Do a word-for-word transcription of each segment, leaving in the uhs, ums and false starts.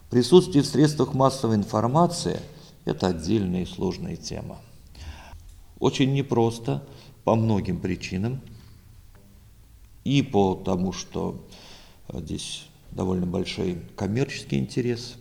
Присутствие в средствах массовой информации – это отдельная и сложная тема. Очень непросто по многим причинам. И по тому, что здесь довольно большой коммерческий интерес,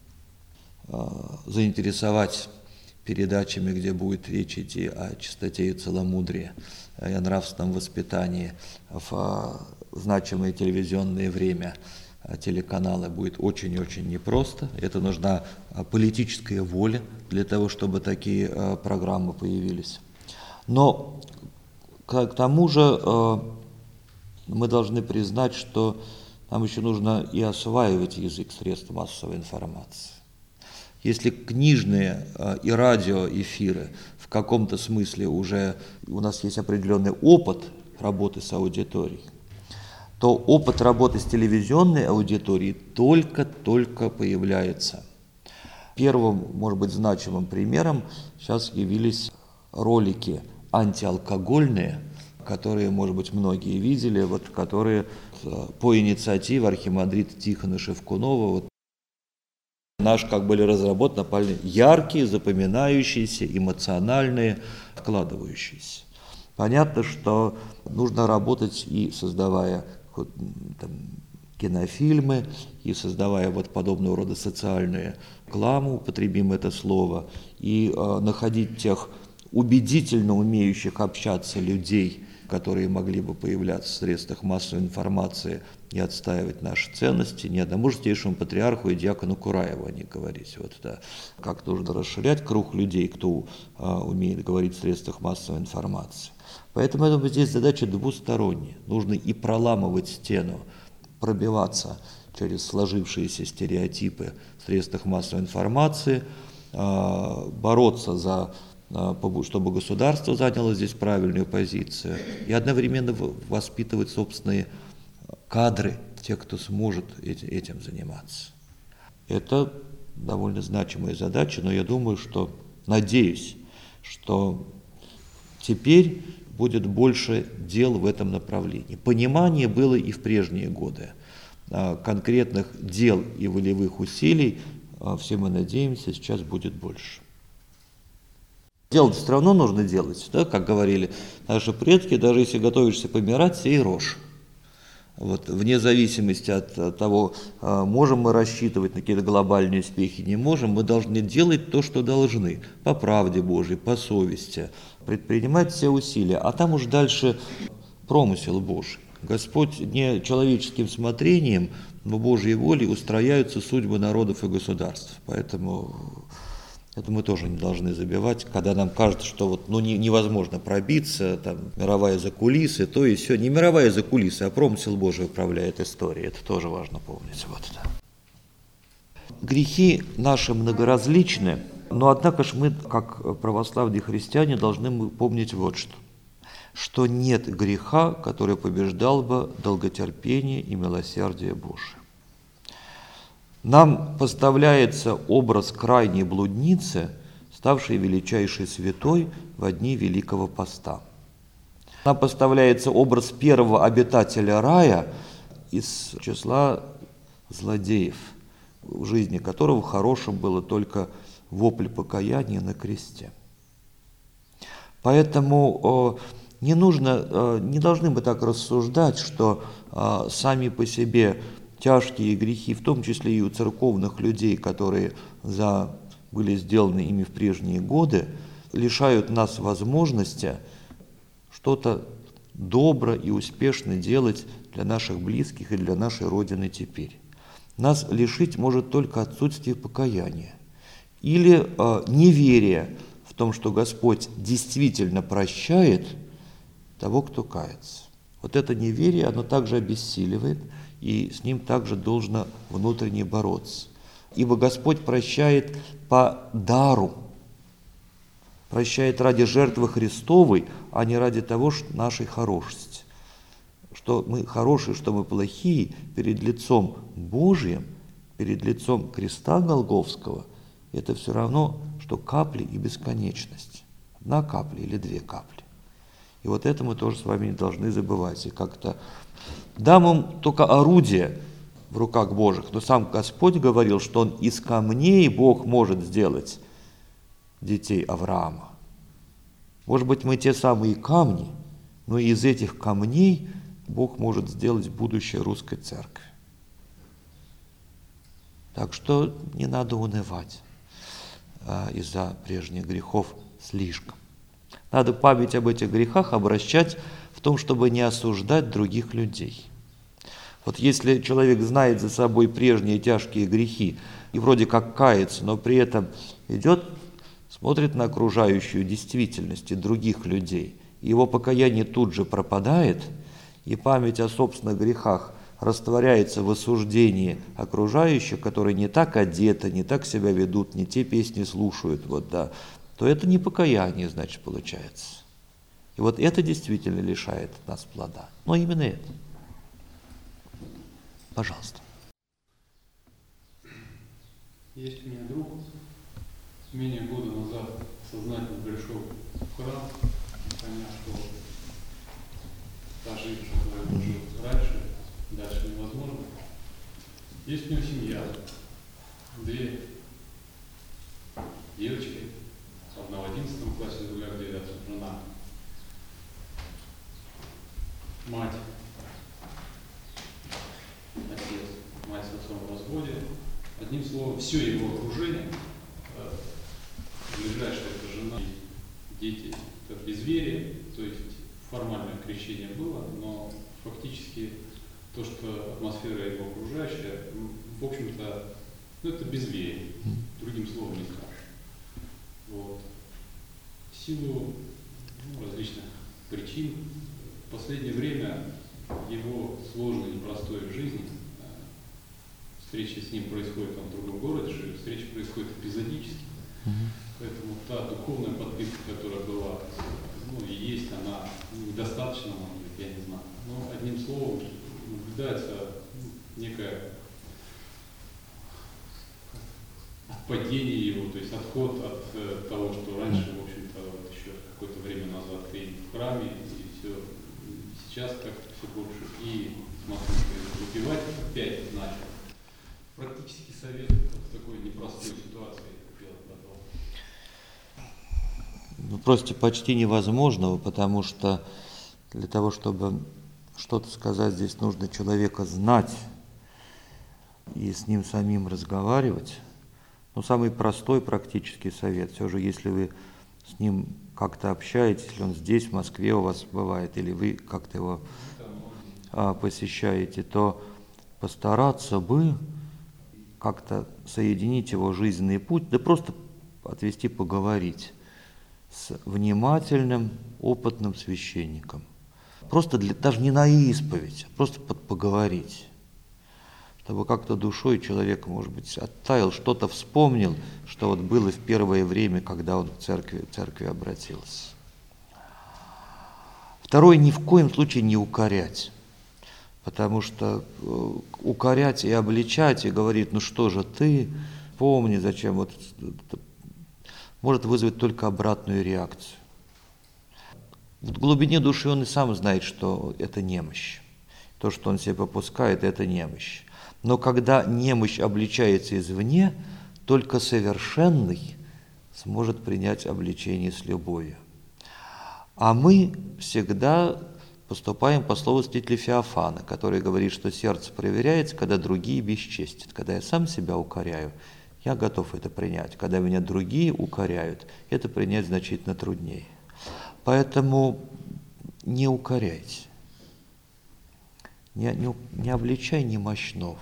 заинтересовать передачами, где будет речь идти о чистоте и целомудрии, и о нравственном воспитании в значимое телевизионное время телеканалы будет очень-очень непросто. Это нужна политическая воля для того, чтобы такие программы появились. Но к тому же мы должны признать, что нам еще нужно и осваивать язык средств массовой информации. Если книжные и радиоэфиры в каком-то смысле уже у нас есть определенный опыт работы с аудиторией, то опыт работы с телевизионной аудиторией только-только появляется. Первым, может быть, значимым примером сейчас явились ролики антиалкогольные, которые, может быть, многие видели, вот, которые по инициативе архимандрита Тихона Шевкунова вот, наш, как были разработаны, яркие, запоминающиеся, эмоциональные, вкладывающиеся. Понятно, что нужно работать и создавая там, кинофильмы, и создавая вот подобного рода социальную рекламу, употребим это слово, и э, находить тех убедительно умеющих общаться людей, которые могли бы появляться в средствах массовой информации и отстаивать наши ценности. Не одному же святейшему патриарху и диакону Кураеву они говорить. Вот, да, как нужно расширять круг людей, кто а, умеет говорить в средствах массовой информации. Поэтому я думаю, здесь задача двусторонняя. Нужно и проламывать стену, пробиваться через сложившиеся стереотипы в средствах массовой информации, а, бороться за чтобы государство заняло здесь правильную позицию, и одновременно воспитывать собственные кадры, тех, кто сможет этим заниматься. Это довольно значимая задача, но я думаю, что, надеюсь, что теперь будет больше дел в этом направлении. Понимание было и в прежние годы. Конкретных дел и волевых усилий, все мы надеемся, сейчас будет больше. Дело все равно нужно делать, да, как говорили наши предки, даже если готовишься помирать, сей рожь. Вот, вне зависимости от, от того, можем мы рассчитывать на какие-то глобальные успехи, не можем, мы должны делать то, что должны, по правде Божьей, по совести, предпринимать все усилия, а там уж дальше промысел Божий. Господь не человеческим смотрением, но Божьей волей устрояются судьбы народов и государств, поэтому... Это мы тоже не должны забивать, когда нам кажется, что вот, ну, не, невозможно пробиться, там, мировая закулисы, то и все. Не мировая закулисы, а промысел Божий управляет историей. Это тоже важно помнить. Вот это. Грехи наши многоразличны, но однако же мы, как православные христиане, должны помнить вот что. Что нет греха, который побеждал бы долготерпение и милосердие Божие. Нам поставляется образ крайней блудницы, ставшей величайшей святой во дни Великого Поста. Нам поставляется образ первого обитателя рая из числа злодеев, в жизни которого хорошим было только вопль покаяния на кресте. Поэтому не нужно, не должны мы так рассуждать, что сами по себе тяжкие грехи, в том числе и у церковных людей, которые за, были сделаны ими в прежние годы, лишают нас возможности что-то добро и успешно делать для наших близких и для нашей Родины теперь. Нас лишить может только отсутствие покаяния или э, неверие в том, что Господь действительно прощает того, кто кается. Вот это неверие, оно также обессиливает, и с ним также должно внутренне бороться. Ибо Господь прощает по дару, прощает ради жертвы Христовой, а не ради того, что нашей хорошести. Что мы хорошие, что мы плохие, перед лицом Божьим, перед лицом креста Голгофского, это все равно, что капли и бесконечность. Одна капля или две капли. И вот это мы тоже с вами не должны забывать. И как-то дам вам только орудие в руках Божьих. Но сам Господь говорил, что Он из камней Бог может сделать детей Авраама. Может быть, мы те самые камни, но из этих камней Бог может сделать будущее русской церкви. Так что не надо унывать а, из-за прежних грехов слишком. Надо память об этих грехах обращать в том, чтобы не осуждать других людей. Вот если человек знает за собой прежние тяжкие грехи и вроде как кается, но при этом идет, смотрит на окружающую действительность и других людей, и его покаяние тут же пропадает, и память о собственных грехах растворяется в осуждении окружающих, которые не так одеты, не так себя ведут, не те песни слушают, вот, да, то это не покаяние, значит, получается. И вот это действительно лишает нас плода. Но именно это. Пожалуйста. Есть у меня друг, менее года назад сознательно пришел в храм, поняв, что та жизнь, которую он жил раньше, дальше невозможно. Есть у него семья, две девочки, одна в одиннадцатом классе, другая в девятом, жена, мать, отец, мать с отцом в разводе. Одним словом, все его окружение, ближайшая это жена, дети, это безверие, то есть формальное крещение было, но фактически то, что атмосфера его окружающая, в общем-то, ну, это безверие, другим словом не скажешь. Вот. В силу ну, различных причин в последнее время его сложной, непростой в жизни, встреча с ним происходит он в другом городе, живет, встреча происходит эпизодически. Mm-hmm. Поэтому та духовная подпитка, которая была, ну и есть, она недостаточно, может быть, я не знаю. Но одним словом, наблюдается некое отпадение его, то есть отход от э, того, что раньше, в общем-то, вот еще какое-то время назад ты в храме, и все, сейчас как-то все больше. И смотрю, что выпивать опять начал. Практически совет в такой непростой ситуации, как я готов. Ну, просто почти невозможного, потому что для того, чтобы что-то сказать, здесь нужно человека знать и с ним самим разговаривать. Ну, самый простой практический совет, все же, если вы с ним как-то общаетесь, если он здесь, в Москве у вас бывает, или вы как-то его а, посещаете, то постараться бы как-то соединить его жизненный путь, да просто отвести поговорить с внимательным, опытным священником. Просто для, даже не на исповедь, а просто под, поговорить. Чтобы как-то душой человек, может быть, оттаял, что-то вспомнил, что вот было в первое время, когда он в церкви, в церкви обратился. Второе, ни в коем случае не укорять. Потому что укорять и обличать, и говорить, ну что же ты, помни, зачем, вот, может вызвать только обратную реакцию. В глубине души он и сам знает, что это немощь. То, что он себе попускает, это немощь. Но когда немощь обличается извне, только совершенный сможет принять обличение с любовью. А мы всегда поступаем по слову святителя Феофана, который говорит, что сердце проверяется, когда другие бесчестят. Когда я сам себя укоряю, я готов это принять. Когда меня другие укоряют, это принять значительно труднее. Поэтому не укоряйте, не, не, не обличай немощного.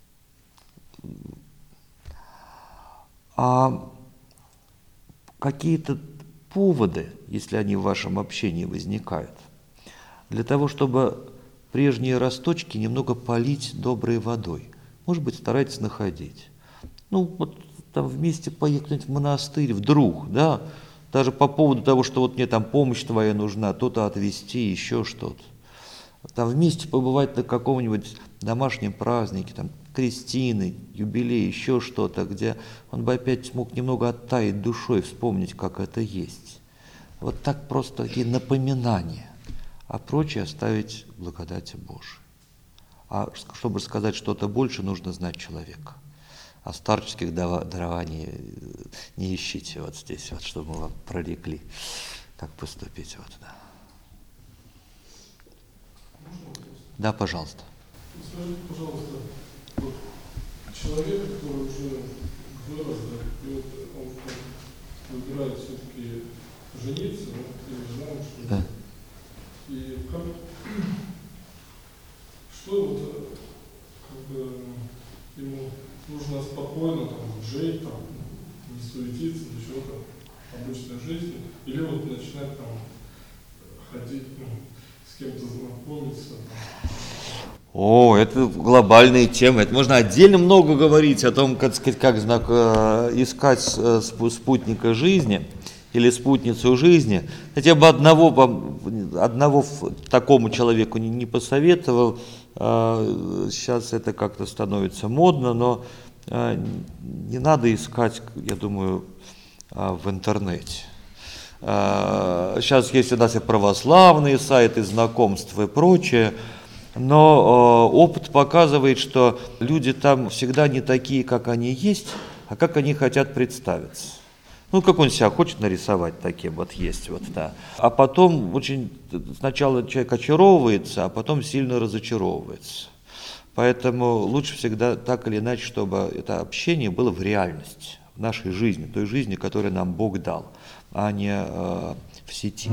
А какие-то поводы, если они в вашем общении возникают, для того, чтобы прежние росточки немного полить доброй водой. Может быть, старайтесь находить. Ну, вот там вместе поехать в монастырь вдруг, да, даже по поводу того, что вот мне там помощь твоя нужна, то-то отвезти, еще что-то. Там вместе побывать на каком-нибудь домашнем празднике, там, крестины, юбилей, еще что-то, где он бы опять смог немного оттаять душой, вспомнить, как это есть. Вот так просто такие напоминания. А прочее оставить благодати Божией. А чтобы сказать что-то больше, нужно знать человека. А старческих дарований не ищите вот здесь, вот, чтобы мы вам прорекли, как поступить. Вот, да. Да, пожалуйста. Скажите, пожалуйста, вот человек, который уже вырос, да, и вот он выбирает все-таки жениться, да, и знаем, что Да. и как, что вот как бы ему нужно спокойно там жить, там, не суетиться, ничего там, обычной жизни, или вот начинать там ходить, ну, с кем-то знакомиться. Там. О, это глобальные темы. Это можно отдельно много говорить о том, как сказать, как знак, э, искать э, спутника жизни или спутницу жизни. Хотя бы одного, одного такому человеку не, не посоветовал. Э, сейчас это как-то становится модно, но э, не надо искать, я думаю, э, в интернете. Э, сейчас есть у нас и православные сайты, знакомства и прочее. Но э, опыт показывает, что люди там всегда не такие, как они есть, а как они хотят представиться. Ну, как он себя хочет нарисовать, таким вот есть, вот, да. А потом очень, сначала человек очаровывается, а потом сильно разочаровывается. Поэтому лучше всегда так или иначе, чтобы это общение было в реальности, в нашей жизни, той жизни, которую нам Бог дал, а не э, в сети.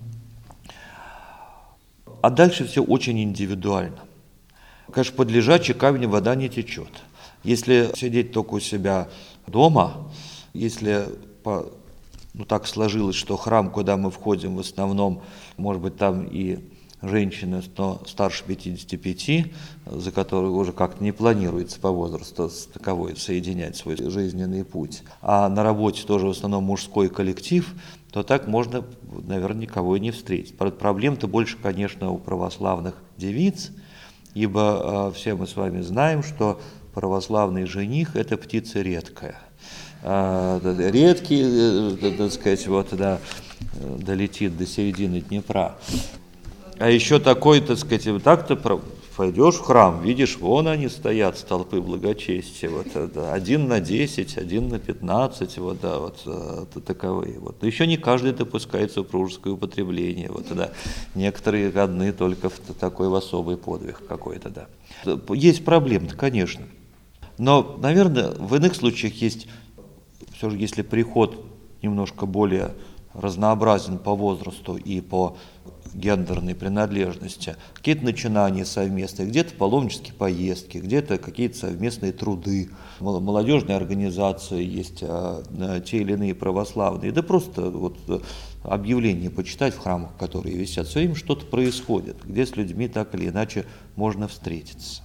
А дальше все очень индивидуально. Конечно, под лежачий камень вода не течет. Если сидеть только у себя дома, если по, ну, так сложилось, что храм, куда мы входим, в основном, может быть, там и женщины, но старше пятидесяти пяти, за которую уже как-то не планируется по возрасту с таковой соединять свой жизненный путь, а на работе тоже в основном мужской коллектив, то так можно, наверное, никого и не встретить. Проблем-то больше, конечно, у православных девиц, ибо э, все мы с вами знаем, что православный жених – это птица редкая. Э, редкий, э, так сказать, вот, да, долетит до середины Днепра. А еще такой, так сказать, вот так-то пойдешь в храм, видишь, вон они стоят, столпы благочестия, вот, да, один на десять, один на пятнадцать, вот, да, вот, это таковые. Вот. Но еще не каждый допускает супружеское употребление, вот, да. Некоторые годны только в такой в особый подвиг какой-то, да. Есть проблемы, конечно, но, наверное, в иных случаях есть, все же, если приход немножко более разнообразен по возрасту и по гендерной принадлежности, какие-то начинания совместные, где-то паломнические поездки, где-то какие-то совместные труды, молодежные организации есть, а, те или иные православные, да просто вот объявления почитать в храмах, которые висят, все время что-то происходит, где с людьми так или иначе можно встретиться.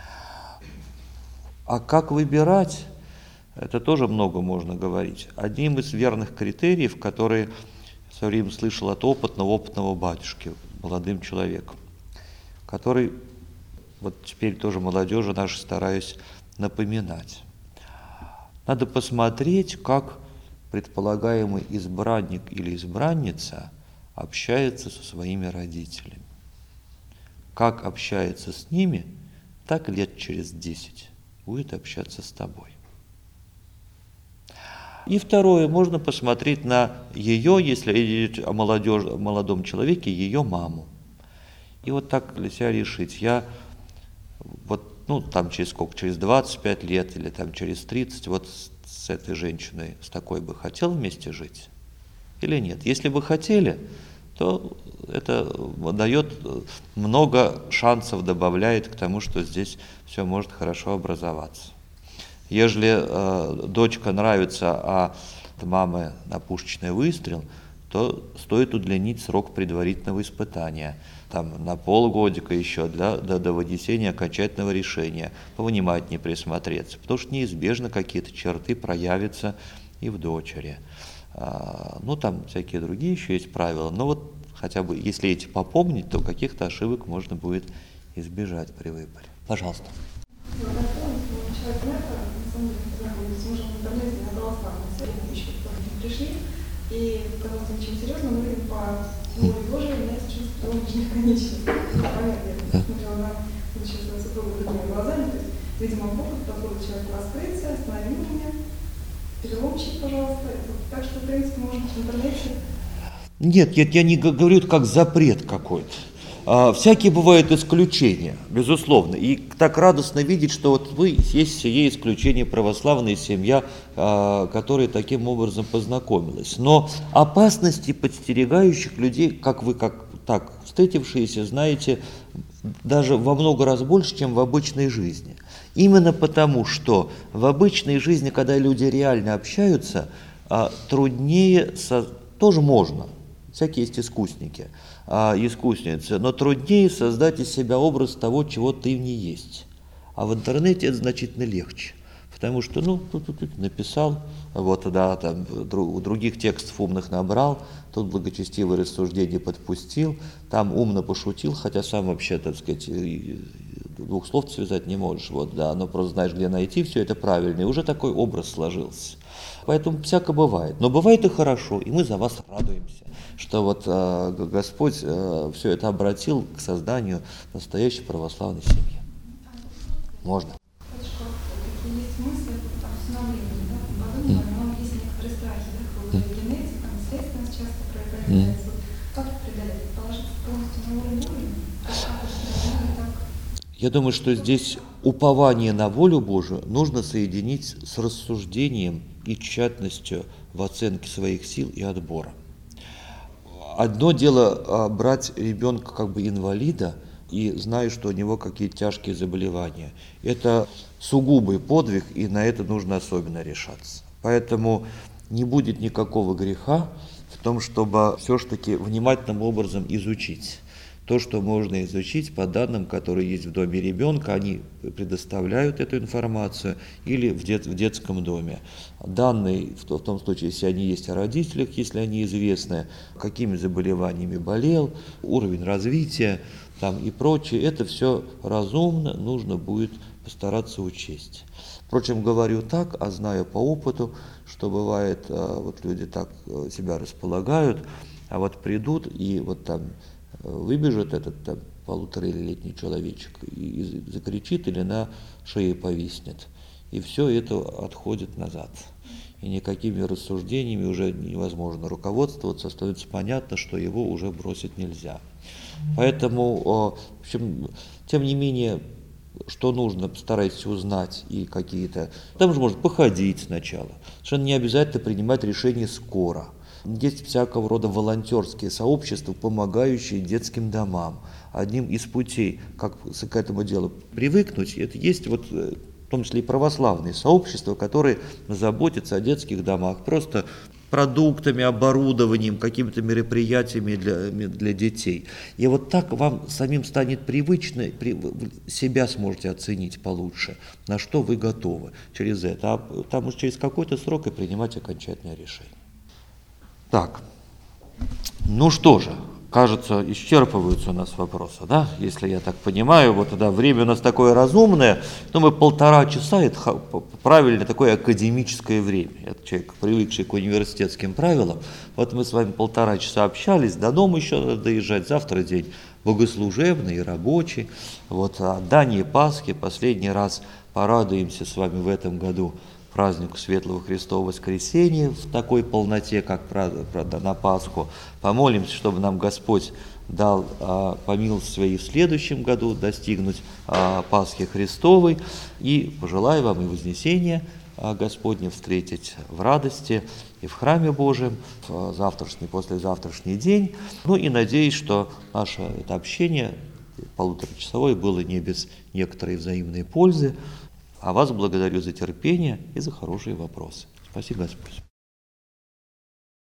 А как выбирать? Это тоже много можно говорить. Одним из верных критериев, которые в свое время слышал от опытного, опытного батюшки, молодым человеком, который, вот теперь тоже молодежи наши стараюсь напоминать. Надо посмотреть, как предполагаемый избранник или избранница общается со своими родителями. Как общается с ними, так лет через десять будет общаться с тобой. И второе, можно посмотреть на ее, если идет о, молодежь, о молодом человеке, ее маму. И вот так для себя решить, я вот, ну, там через сколько, через двадцать пять лет или там через тридцать, вот с, с этой женщиной, с такой бы хотел вместе жить или нет? Если бы хотели, то это дает много шансов, добавляет к тому, что здесь все может хорошо образоваться. Ежели э, дочка нравится, а мамы на пушечный выстрел, то стоит удлинить срок предварительного испытания. Там на полгодика еще для, до, до вынесения окончательного решения, повнимательнее присмотреться, потому что неизбежно какие-то черты проявятся и в дочери. А, ну, там всякие другие еще есть правила, но вот хотя бы, если эти попомнить, то каких-то ошибок можно будет избежать при выборе. Пожалуйста. Пришли, и казалось ничего серьезного, но по теории Божией является чувство должных конечностей. Смотрела на следующего своего супруга другими глазами. То есть, видимо, Бог позволил человеку раскрыться, остановил меня, переломчик, пожалуйста. Так что, в принципе, можно в интернете. Нет, нет, я не говорю это как запрет какой-то. А, всякие бывают исключения, безусловно. И так радостно видеть, что вот вы есть сие исключение, православная семья, а, которая таким образом познакомилась. Но опасности подстерегающих людей, как вы как так встретившиеся, знаете, даже во много раз больше, чем в обычной жизни. Именно потому, что в обычной жизни, когда люди реально общаются, а, труднее, со... тоже можно. Всякие есть искусники, а, искусницы, но труднее создать из себя образ того, чего ты не есть. А в интернете это значительно легче, потому что, ну, тут, тут, тут написал, вот, да, там, у других текстов умных набрал, тут благочестивое рассуждение подпустил, там умно пошутил, хотя сам вообще, так сказать, двух слов связать не можешь, вот, да, но просто знаешь, где найти все это правильно, и уже такой образ сложился. Поэтому всяко бывает. Но бывает и хорошо, и мы за вас радуемся, что вот э, Господь э, все это обратил к созданию настоящей православной семьи. Можно. Такие есть мысли о усыновлении, да, подумала, но есть некоторые страхи, да, генетика, наследственность часто проявляется. Как преодолеть? Положиться полностью на волю Божию? Как усыновление, так? Я думаю, что здесь упование на волю Божию нужно соединить с рассуждением и тщательностью в оценке своих сил и отбора. Одно дело брать ребенка как бы инвалида и зная, что у него какие-то тяжкие заболевания. Это сугубый подвиг, и на это нужно особенно решаться. Поэтому не будет никакого греха в том, чтобы все-таки внимательным образом изучить. То, что можно изучить по данным, которые есть в доме ребенка, они предоставляют эту информацию или в, дет, в детском доме. Данные, в, в том случае, если они есть о родителях, если они известны, какими заболеваниями болел, уровень развития там, и прочее, это все разумно, нужно будет постараться учесть. Впрочем, говорю так, а знаю по опыту, что бывает, вот люди так себя располагают, а вот придут и вот там выбежит этот там, полуторалетний человечек и закричит или на шее повиснет. И все это отходит назад. И никакими рассуждениями уже невозможно руководствоваться, становится понятно, что его уже бросить нельзя. Поэтому, в общем, тем не менее, что нужно, постарайтесь узнать и какие-то... Там же можно походить сначала. Совершенно не обязательно принимать решение скоро. Есть всякого рода волонтерские сообщества, помогающие детским домам. Одним из путей, как к этому делу привыкнуть, это есть вот, в том числе и православные сообщества, которые заботятся о детских домах, просто продуктами, оборудованием, какими-то мероприятиями для, для детей. И вот так вам самим станет привычно, себя сможете оценить получше, на что вы готовы через это. А там уж через какой-то срок и принимать окончательное решение. Так, ну что же, кажется, исчерпываются у нас вопросы, да, если я так понимаю, вот да, время у нас такое разумное, но мы полтора часа, это правильно такое академическое время, это человек, привыкший к университетским правилам, вот мы с вами полтора часа общались, до дома еще надо доезжать, завтра день богослужебный и рабочий, вот, отдание Пасхи, последний раз порадуемся с вами в этом году празднику Светлого Христова Воскресения в такой полноте, как правда, на Пасху. Помолимся, чтобы нам Господь дал а, по милости своей в следующем году достигнуть а, Пасхи Христовой. И пожелаю вам и Вознесения а, Господня встретить в радости и в храме Божьем в завтрашний, послезавтрашний день. Ну и надеюсь, что наше это общение полуторачасовое было не без некоторой взаимной пользы. А вас благодарю за терпение и за хорошие вопросы. Спасибо, Господь.